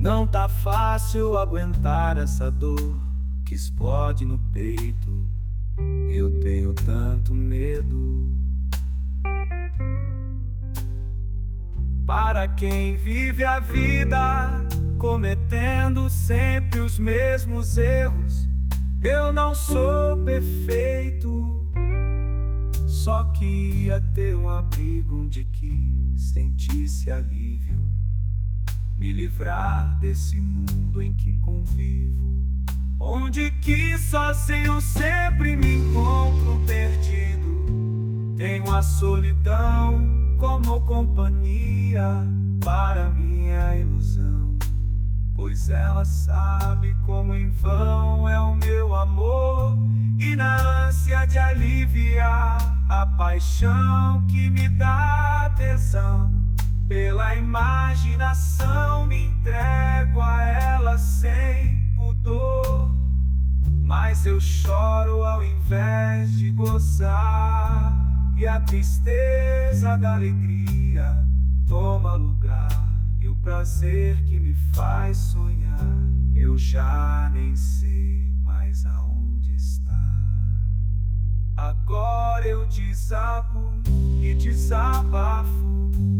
Não tá fácil aguentar essa dor que explode no peito. Eu tenho tanto medo. Para quem vive a vida cometendo sempre os mesmos erros, eu não sou perfeito. Só queria ter um abrigo onde que sentisse alívio, me livrar desse mundo em que convivo, onde que sozinho sempre me encontro perdido. Tenho a solidão como companhia para minha ilusão, pois ela sabe como em vão é o meu amor. E na ânsia de aliviar a paixão que me dá tesão, pela imaginação me entrego a ela sem pudor. Mas eu choro ao invés de gozar, e a tristeza da alegria toma lugar. E o prazer que me faz sonhar, eu já nem sei mais aonde está. Agora eu desabo e desabafo